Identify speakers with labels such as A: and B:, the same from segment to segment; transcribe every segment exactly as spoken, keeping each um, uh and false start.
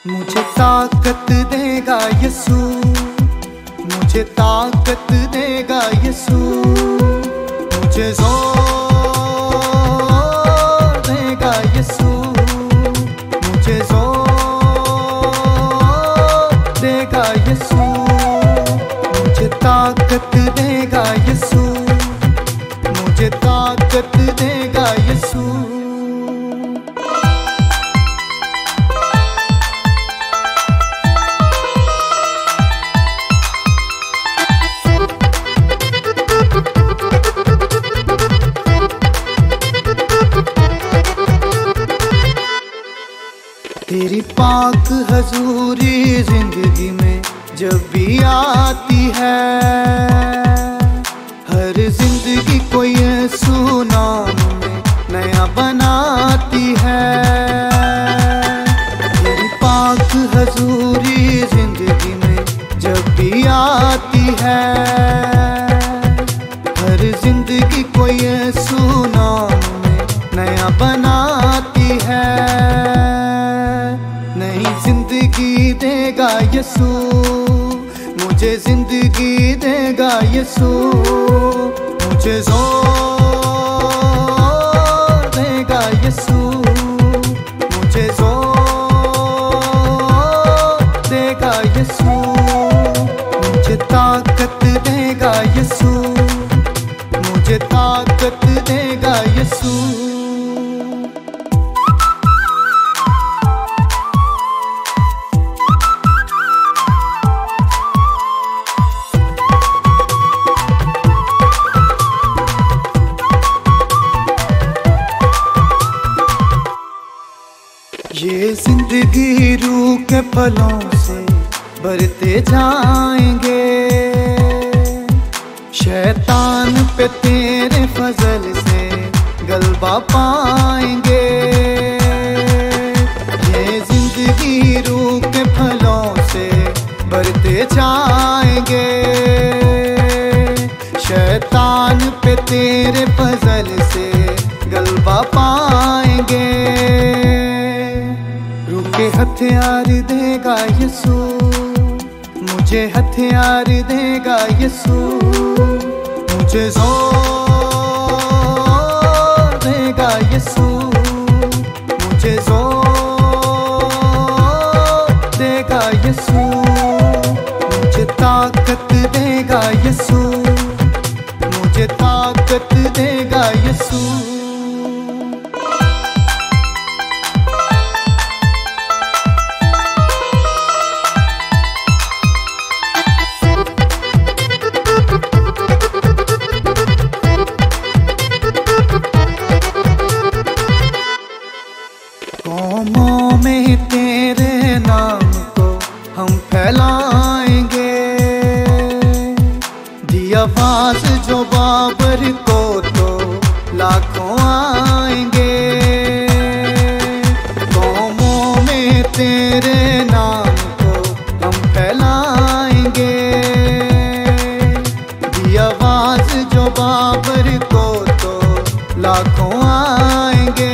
A: मुझे ताकत देगा यीशु, मुझे ताकत देगा यीशु, मुझे जोर देगा यीशु, मुझे जोर देगा यीशु, मुझे ताकत देगा यीशु, मुझे ताकत देगा यीशु। तेरी पाक हजूरी जिंदगी में जब भी आती है, हर जिंदगी को यीशु नाम में नया बनाती है। तेरी पाक हजूरी जिंदगी में जब भी आती है, हर जिंदगी को यीशु नाम में नया बनाती है। नई जिंदगी देगा यीशु, मुझे जिंदगी देगा यीशु, मुझे जोर देगा यीशु, मुझे जोर देगा यीशु, मुझे ताकत देगा यीशु, मुझे ताकत देगा यीशु। ये जिंदगी रूह के फलों से भरते जाएंगे, शैतान पे तेरे फजल से गलबा पाएंगे। ये जिंदगी रूह के फलों से भरते जाएंगे, शैतान पे तेरे फजल से गलबा पाएंगे। के हथियार देगा यीशु, मुझे हथियार देगा यीशु, मुझे जोर देगा यीशु, मुझे जोर देगा यीशु, मुझे ताकत देगा यीशु, मुझे ताकत देगा यीशु। कौमों में तेरे नाम को हम फैलाएंगे, दी आवाज जो बाबर को तो लाखों आएंगे। कौमों में तेरे नाम को हम फैलाएंगे, दी आवाज जो बाबर को तो लाखों आएंगे।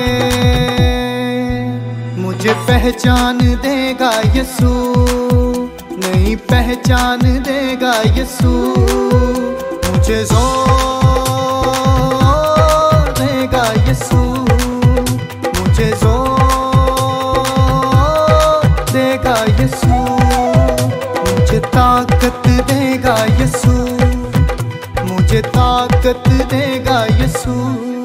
A: मुझे पहचान देगा यीशु, नई पहचान देगा यीशु, मुझे जोर देगा यीशु, मुझे जोर देगा यीशु, मुझे ताकत देगा यीशु, मुझे ताकत देगा यीशु।